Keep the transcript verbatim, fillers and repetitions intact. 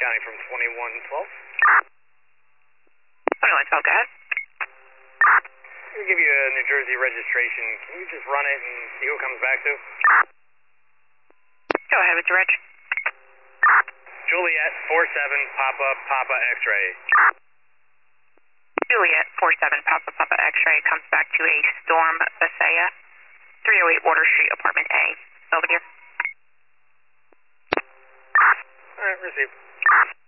County from twenty-one twelve. twenty-one twelve, go ahead. I'm going to give you a New Jersey registration. Can you just run it and see who it comes back to? Go ahead with the reg. Juliet four seven Papa Papa X-ray. Juliet four seven Papa Papa X-ray comes back to a Storm Basaya, three oh eight Water Street, Apartment A, Belvedere. All right, received.